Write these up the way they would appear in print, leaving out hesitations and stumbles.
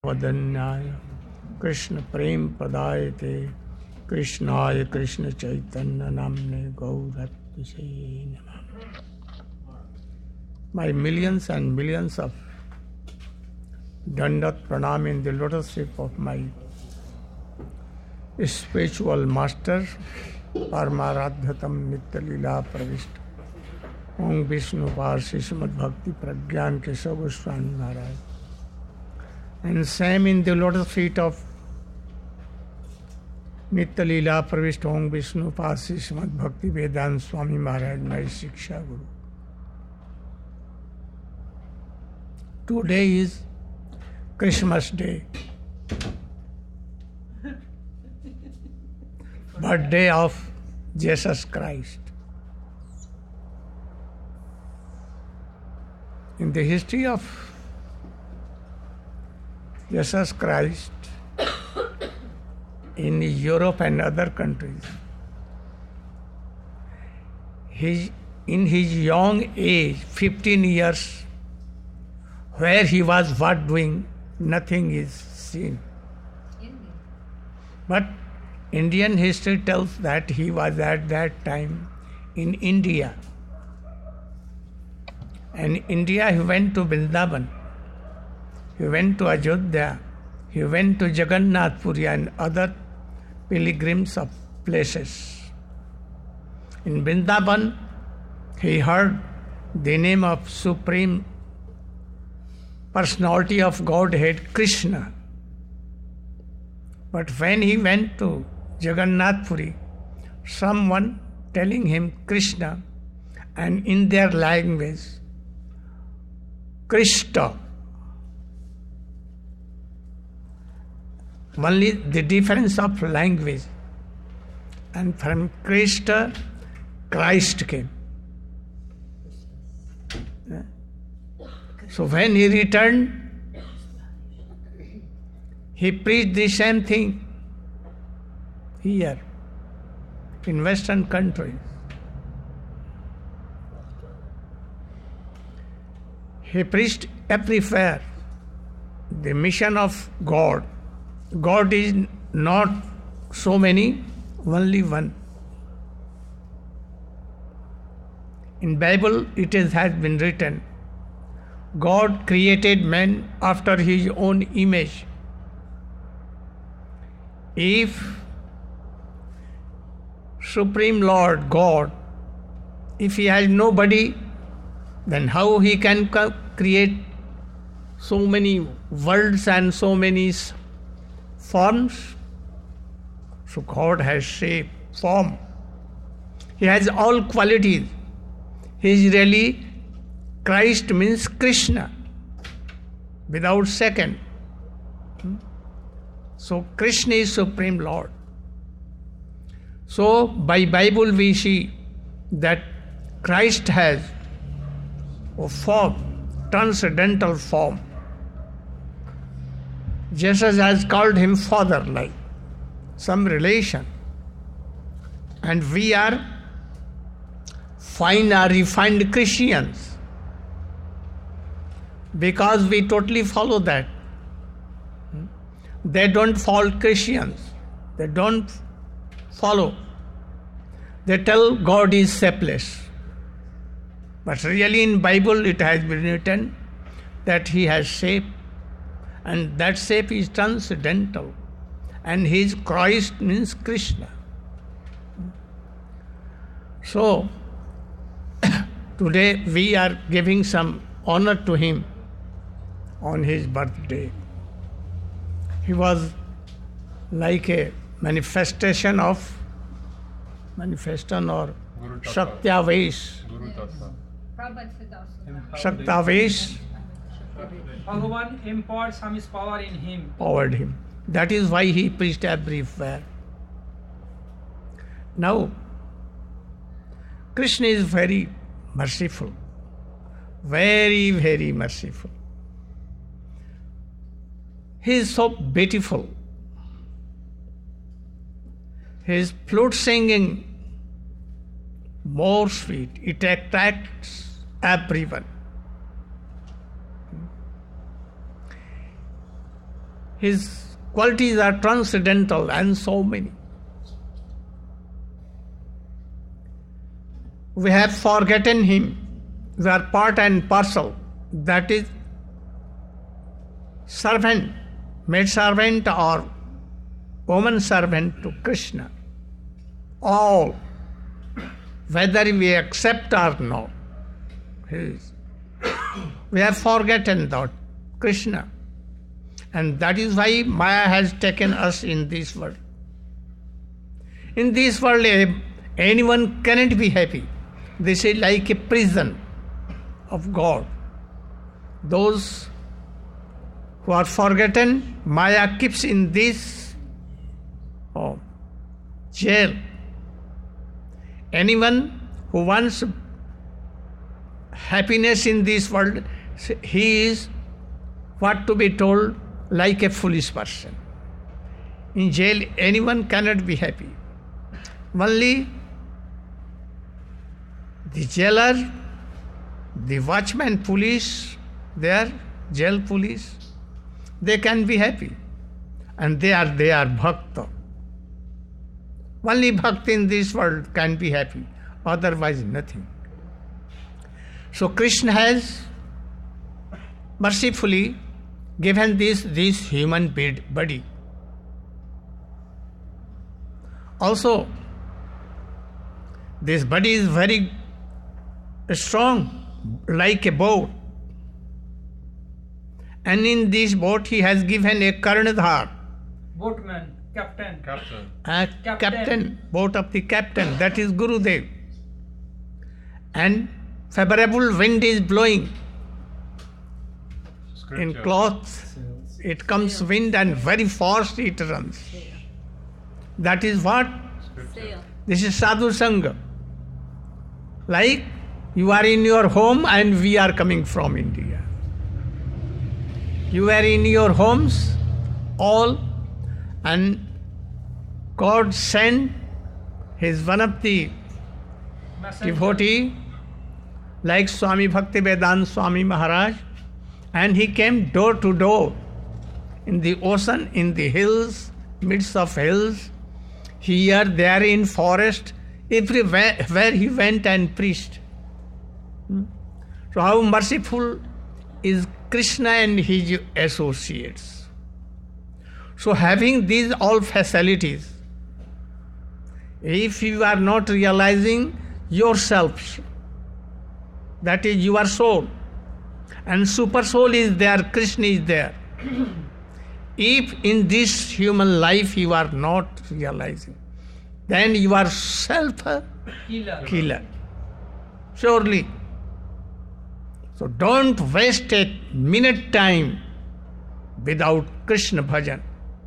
वदन्याय कृष्ण प्रेम प्रदायते कृष्णाय कृष्ण चैतन्य नामने गौरतिसे नमः. My millions and millions of dandat pranam in the lotus feet of my spiritual master Paramaradhyatam Nitya Leela Pravishta Om Vishnu Parsi Srimad Bhakti Pragyan Keshav Goswami Maharaj, and same in the lotus feet of Nitya Leela Pravishta Om Vishnu Parsi Srimad Bhakti Vedanta Swami Maharaj, my Shiksha Guru. Today is Christmas Day, birthday of Jesus Christ. In the history of Jesus Christ in Europe and other countries, in his young age, 15 years, where he was what doing, nothing is seen. But Indian history tells that he was at that time in India. And India, he went to Vrindavan, he went to Ajodhya, he went to Jagannath Puri and other pilgrims of places. In Vrindavan, he heard the name of Supreme Personality of Godhead, Krishna. But when he went to Jagannath Puri, someone telling him Krishna, and in their language, Krishna. Only the difference of language. And from Krishna, Christ came. So when he returned, he preached the same thing here in Western countries. He preached everywhere the mission of God. God is not so many, only one. In Bible it has been written, God created man after his own image. If Supreme Lord God, if he has nobody, then how he can create so many worlds and so many forms? So God has shape, form. He has all qualities. He is really, Christ means Krishna, without second. So Krishna is Supreme Lord. So by Bible we see that Christ has a form, transcendental form. Jesus has called him Father, like some relation. And we are fine or refined Christians because we totally follow that. They don't follow Christians. They don't follow. They tell God is shapeless. But really in Bible it has been written that he has shape, and that shape is transcendental, and his Christ means Krishna. So today we are giving some honor to him on his birthday. He was like a manifestation or Shaktavesh. Shaktavesh. Bhagavan empowered Swami's power in him. Powered him. That is why he preached everywhere. Now, Krishna is very merciful. Very, very merciful. He is so beautiful. His flute singing more sweet. It attracts everyone. His qualities are transcendental and so many. We have forgotten him. We are part and parcel. That is servant, maid servant or woman servant to Krishna. All, whether we accept or not. We have forgotten that Krishna. And that is why Maya has taken us in this world. In this world, anyone cannot be happy. This is like a prison of God. Those who are forgotten, Maya keeps in this jail. Anyone who wants happiness in this world, he is what to be told, like a foolish person. In jail, anyone cannot be happy. Only the jailer, the watchman police, they are jail police, they can be happy. And they are bhakta. Only bhakta in this world can be happy, otherwise nothing. So Krishna has mercifully given this human body. Also, this body is very strong, like a boat. And in this boat he has given a Karnadhar. Boatman, captain. Captain, boat of the captain, that is Gurudev. And favorable wind is blowing. In cloth, it comes wind and very fast it runs. That is what? This is Sadhu Sangha. Like you are in your home and we are coming from India. You are in your homes all, and God sent his one of the devotee like Swami Bhaktivedanta Swami Maharaj, and he came door to door in the ocean, in the hills, midst of hills, here, there, in forest, everywhere where he went and preached. So how merciful is Krishna and his associates. So having these all facilities, if you are not realizing yourself, that is your soul, and super soul is there, Krishna is there. If in this human life you are not realizing, then you are self-killer. Surely. So don't waste a minute time without Krishna bhajan.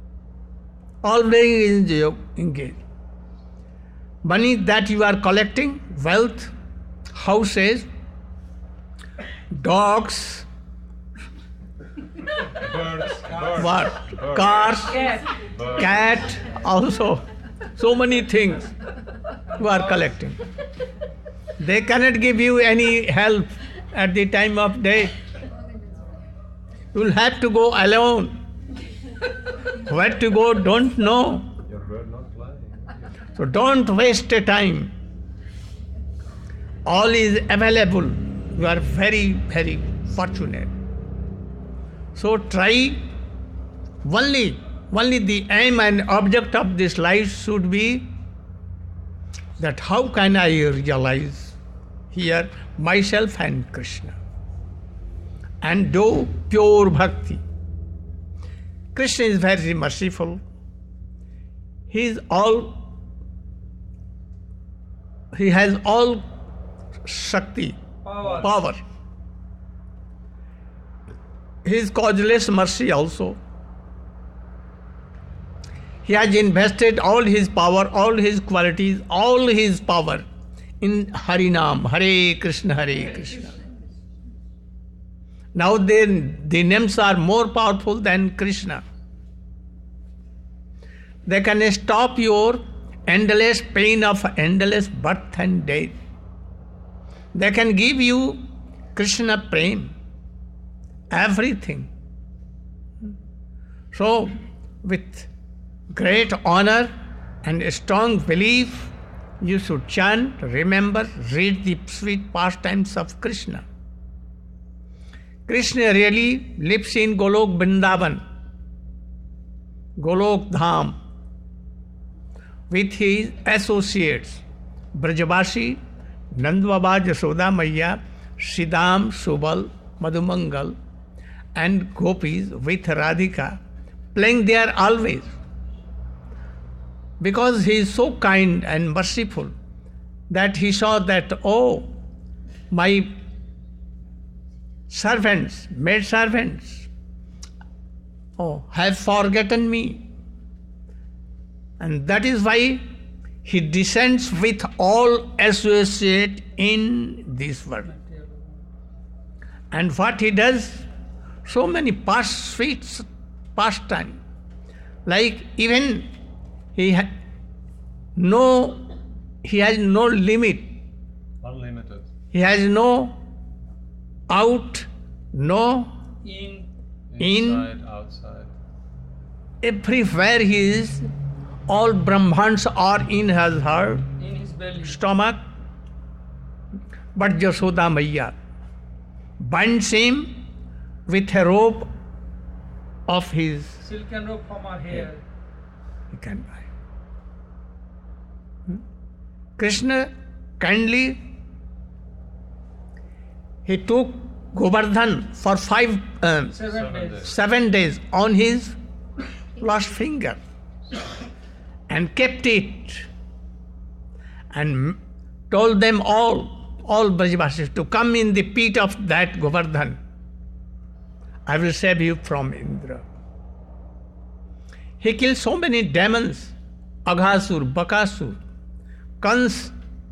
Always engage. Money that you are collecting, wealth, houses, dogs, cars, cat, also so many things you are collecting. They cannot give you any help at the time of death. You will have to go alone. Where to go, don't know. So don't waste a time. All is available. You are very, very fortunate. So try, only the aim and object of this life should be that how can I realize here myself and Krishna, and do pure bhakti. Krishna is very merciful. He has all Shakti, power. His causeless mercy also. He has invested all his power, all his qualities, all his power in Harinam, Hare Krishna, Hare Krishna. Now the names are more powerful than Krishna. They can stop your endless pain of endless birth and death. They can give you Krishna prem, everything. So, with great honor and a strong belief, you should chant, remember, read the sweet pastimes of Krishna. Krishna really lives in Golok Vrindavan, Golok Dham, with his associates, Brajavashi, Nandbaba, Jasoda Maiya, Siddham, Subal, Madhumangal, and gopis with Radhika, playing there always. Because he is so kind and merciful that he saw that, oh, my servants, maid servants, have forgotten me. And that is why he descends with all associate in this world. And what he does, so many sweet pastime. Like even he has no limit. Unlimited. He has no out, no In Inside, outside. Everywhere he is, all Brahmans are in his heart, in his belly. stomach. But Jasoda Maiya binds him with a rope of his. Silken rope from her hair. He can buy. Krishna kindly, he took Govardhan for 7 7 days. 7 days on his last finger and kept it and told them all Brajavasis to come in the pit of that Govardhan. I will save you from Indra. He killed so many demons, Aghasur, Bakasur, Kans,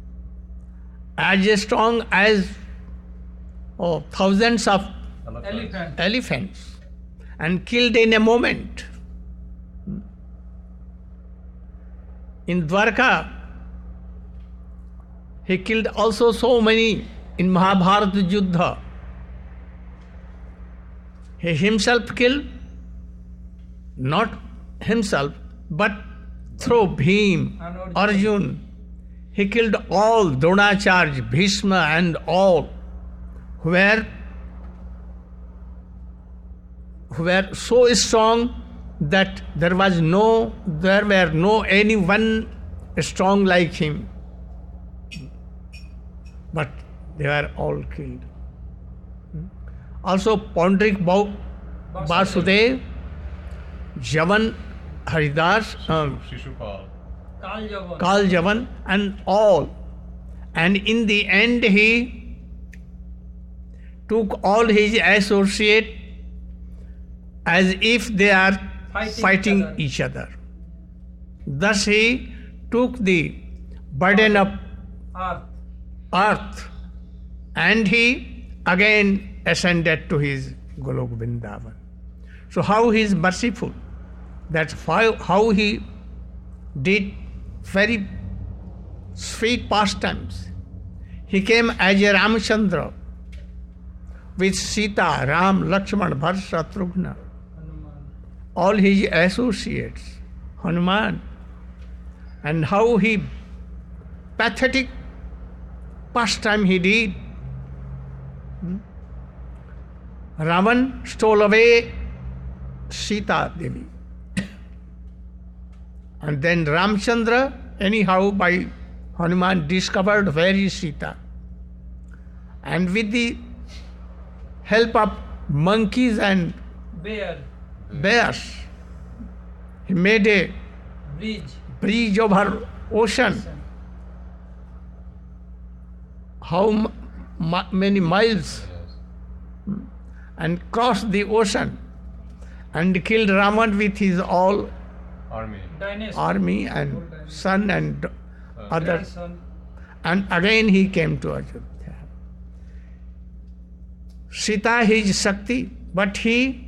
as strong as thousands of Elephant. elephants, and killed in a moment. In Dwarka, he killed also so many in Mahabharata Yuddha. He himself killed, not himself, but through Bhim, And Arjun. He killed all, Dronacharya, Bhishma and all who were so strong that there were no anyone strong like him. But they were all killed. Also Pandrik Vasudev, Javan, Haridas, Shishupal. Kaljavan. Kal Javan, and all. And in the end he took all his associates as if they are fighting each other. Thus he took the burden of Earth. earth and he again ascended to his Golok Vrindavan. So how he is merciful, that's how he did very sweet pastimes. He came as a Ramchandra with Sita, Ram, Lakshman, Bharat, Shatrugna, Hanuman. all his associates, Hanuman, and how he pathetic pastime he did. Ravan stole away Sita Devi. And then Ramchandra, anyhow, by Hanuman, discovered where is Sita. And with the help of monkeys and Bear. bears, he made a bridge over ocean. How many miles? Yes. And crossed the ocean and killed Ravan with his all Army. Dynasty. army and son and other. Grandson. And again he came to Ajodhya. Sita is Shakti, but he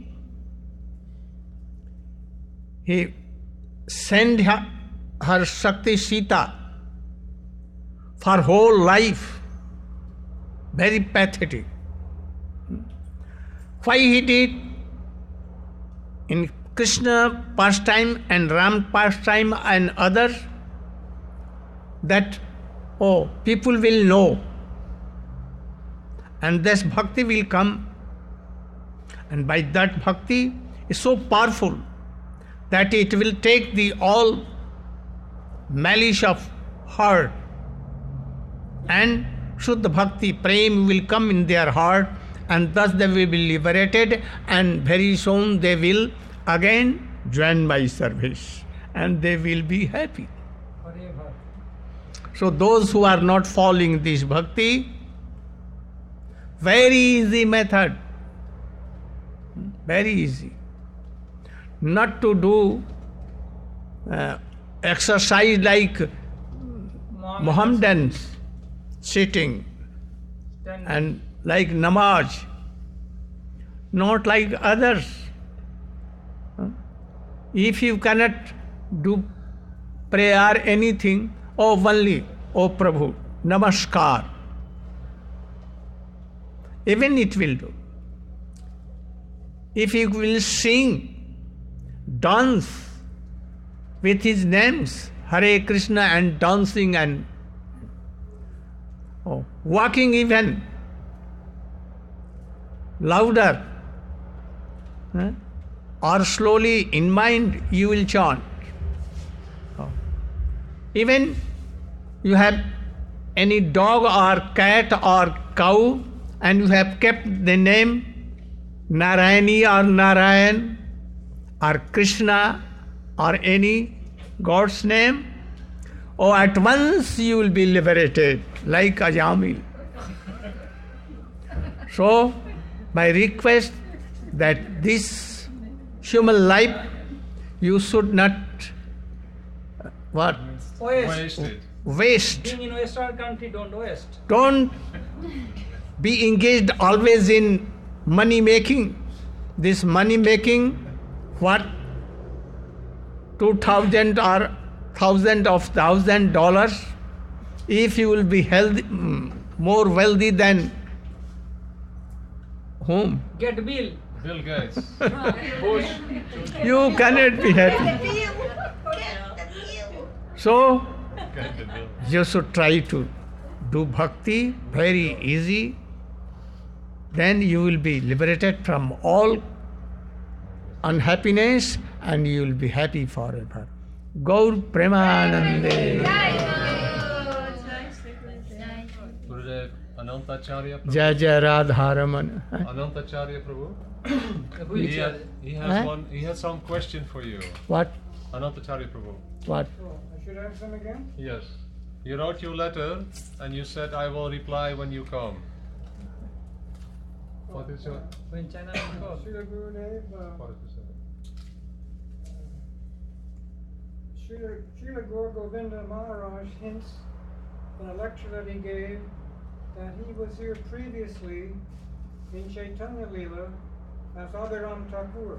sent her Shakti Sita for whole life. Very pathetic. Why he did? In Krishna pastime and Ram pastime and others, that, oh, people will know. And this bhakti will come. And by that bhakti is so powerful that it will take the all malice of heart, and Shuddha Bhakti, Prem will come in their heart, and thus they will be liberated, and very soon they will again join my service, and they will be happy. Forever. So those who are not following this bhakti, very easy method, very easy. Not to do exercise like Mohammedans, sitting, and like namaz, not like others. If you cannot do prayer anything, only, oh Prabhu, namaskar, even it will do. If you will sing, dance with his names, Hare Krishna, and dancing and walking even louder, or slowly in mind you will chant. Even you have any dog or cat or cow, and you have kept the name Narayani or Narayan or Krishna or any God's name, at once you will be liberated like Ajamil. So, my request that this human life you should not Waste it. waste. Being in Western country, don't waste. Don't be engaged always in money making. This money making, what? 2,000 or $1,000. If you will be healthy, more wealthy than whom? Get bill. Bill Gates. Bush. You cannot be happy. So, Get the bill. you should try to do bhakti, very easy. Then you will be liberated from all unhappiness, and you will be happy forever. Gaur Premanande. Gurudev, Anantacharya Prabhu. Jai Jai Radharaman. Anantacharya Prabhu. Wheelchair. He has some question for you. What? Anantacharya Prabhu. What? I should answer them again? Yes. He wrote you a letter and you said, I will reply when you come. What is your... When China will call. Srila Gurudev, What is it? Srila Gaur Govinda Maharaj hints in a lecture that he gave that he was here previously in Chaitanya Leela as Abhiram Thakur.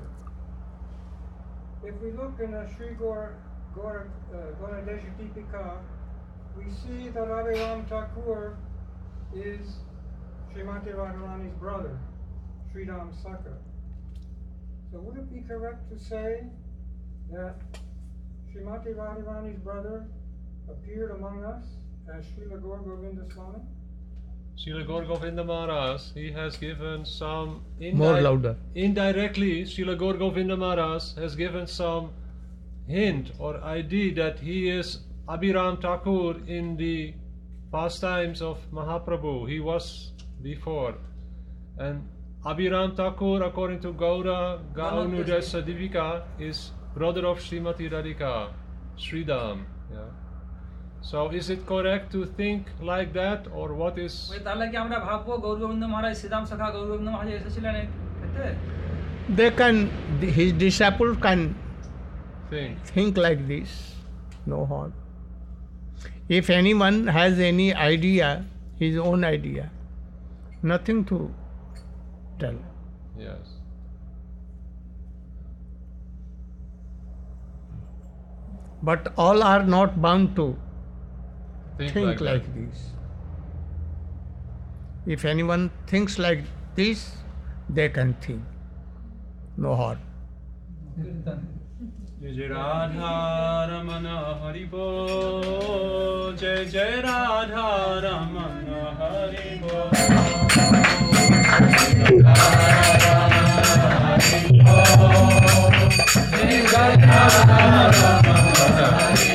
If we look in a Sri Gauradesh Deepika, we see that Abhiram Thakur is Srimati Radharani's brother, Sridham Sakha. So would it be correct to say that Srimati Radharani's brother appeared among us as Srila Gaur Govinda Swami? Srila Gaur Govinda Maharaj, he has given some... More louder. Indirectly, Srila Gaur Govinda Maharaj has given some hint or idea that he is Abhiram Thakur in the pastimes of Mahaprabhu. He was before. And Abhiram Thakur, according to Gaura Gaunudesa Divika, is brother of Srimati Radhika, Sridham. Yeah. So is it correct to think like that, or what is... তাহলে কি আমরা ভাববো গৌর গোবিন্দ মহারাজ শ্রীদাম সখা গৌর গোবিন্দ মহারাজ এসেছিলেন এতে? They can, his disciple can think like this, no harm. If anyone has any idea, his own idea, nothing to tell. Yes. But all are not bound to Think like that. this. If anyone thinks like this, they can think. No harm. कीर्तन जय जय राधा रमन हरि बोल, जय जय राधा रमन हरि बोल, जय जय राधा रमन हरि बोल।